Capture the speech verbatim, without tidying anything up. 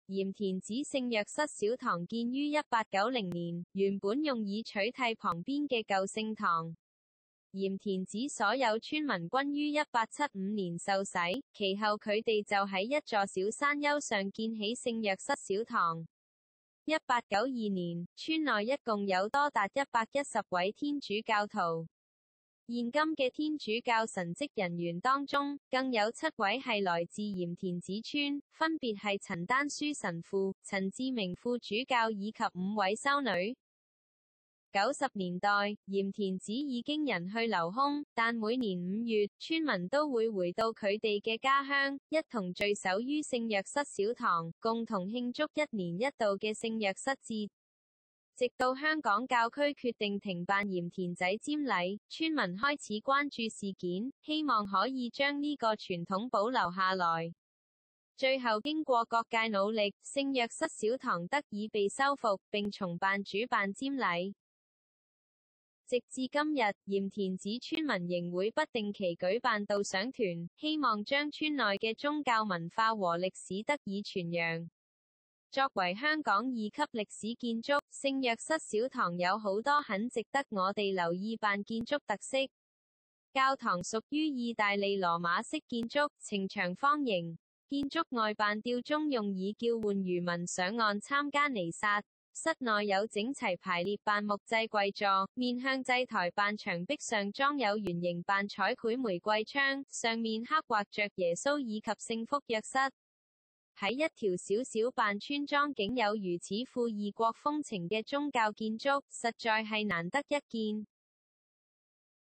鹽田梓聖若瑟小堂建於一八九零年，原本用以取替旁邊嘅舊聖堂。鹽田梓所有村民均於一八七五年受洗，其後佢哋就喺一座小山丘上建起聖若瑟小堂。一八九二年，村內一共有多達一百一十位天主教徒。現今嘅天主教神職人員當中，更有七位係來自鹽田梓村，分別係陳丹書神父、陳志明副主教以及五位修女。九十年代，鹽田梓已經人去樓空，但每年五月，村民都會回到佢哋嘅家鄉，一同聚首於聖若瑟小堂，共同慶祝一年一度嘅聖若瑟節。直到香港教區決定停辦鹽田仔瞻禮，村民開始關注事件，希望可以將呢個傳統保留下來。最後經過各界努力，聖若瑟小堂得以被修復，並重辦主辦瞻禮。直至今日，鹽田梓村民仍會不定期舉辦導賞團，希望將村內嘅宗教文化和歷史得以傳揚。作為香港二級歷史建築，聖若瑟小堂有好多很值得我哋留意辦建築特色。教堂屬於意大利羅馬式建築，呈長方形，建築外辦吊鐘用以叫喚漁民上岸參加彌撒。室內有整齊排列辦木製櫃座，面向祭台辦牆壁上裝有圓形辦彩繪玫瑰窗，上面刻畫着耶穌以及聖福若瑟。喺一條小小辦村莊竟有如此富異國風情嘅宗教建築，實在係難得一見。